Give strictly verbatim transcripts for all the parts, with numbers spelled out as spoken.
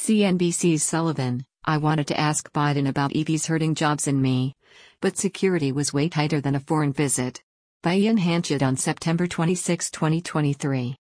C N B C's Sullivan: I wanted to ask Biden about E Vs hurting jobs and me, but security was way tighter than a foreign visit. By Ian Hanchett on September twenty-sixth, twenty twenty-three.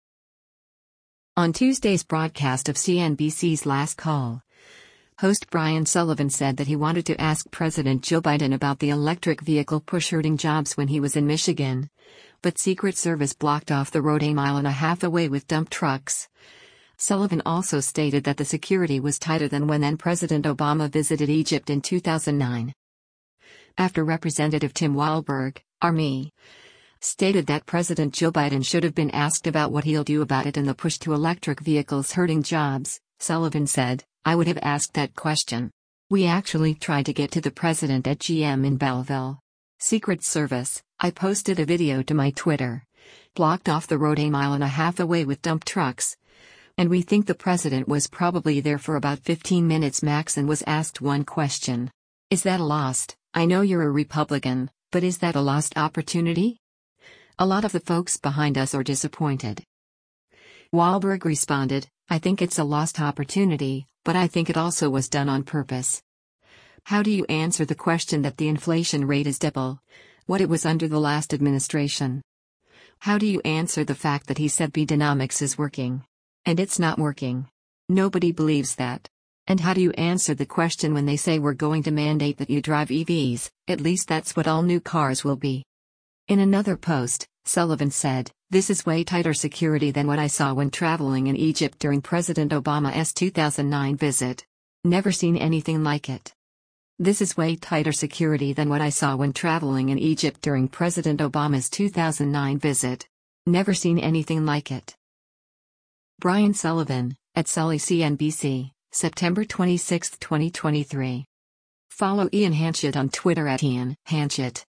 On Tuesday's broadcast of C N B C's Last Call, host Brian Sullivan said that he wanted to ask President Joe Biden about the electric vehicle push hurting jobs when he was in Michigan, but Secret Service blocked off the road a mile and a half away with dump trucks. Sullivan also stated that the security was tighter than when then-President Obama visited Egypt in two thousand nine. After Representative Tim Walberg, Army, stated that President Joe Biden should have been asked about what he'll do about it and the push to electric vehicles hurting jobs, Sullivan said, I would have asked that question. We actually tried to get to the president at G M in Belleville. Secret Service, I posted a video to my Twitter, blocked off the road a mile and a half away with dump trucks. And we think the president was probably there for about fifteen minutes max and was asked one question. Is that a lost, I know you're a Republican, but is that a lost opportunity? A lot of the folks behind us are disappointed. Walberg responded, I think it's a lost opportunity, but I think it also was done on purpose. How do you answer the question that the inflation rate is double what it was under the last administration? How do you answer the fact that he said Bidenomics is working? And it's not working. Nobody believes that. And how do you answer the question when they say we're going to mandate that you drive E Vs, at least that's what all new cars will be? In another post, Sullivan said, this is way tighter security than what I saw when traveling in Egypt during President Obama's two thousand nine visit. Never seen anything like it. This is way tighter security than what I saw when traveling in Egypt during President Obama's two thousand nine visit. Never seen anything like it. Brian Sullivan, at Sully C N B C, September twenty-sixth, twenty twenty-three. Follow Ian Hanchett on Twitter at Ian Hanchett.